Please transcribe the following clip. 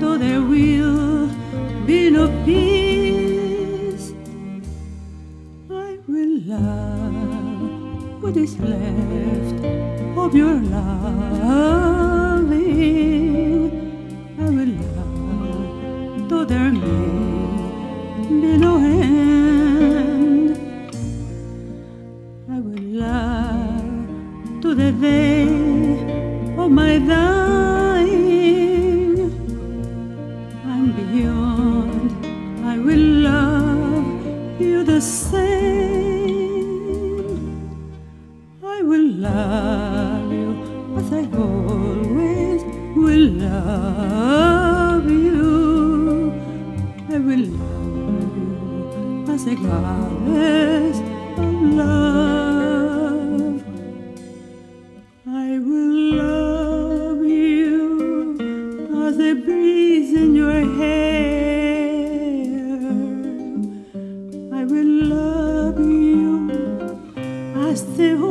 though there will be no peace, I will love what is left of your loving. I will love, though there may be no end. I will love to the day of my dying. And beyond, I will love you the same. I will love you as I always will love you. I will love you as a goddess of love. I will love you as the breeze in your hair. I will love you as the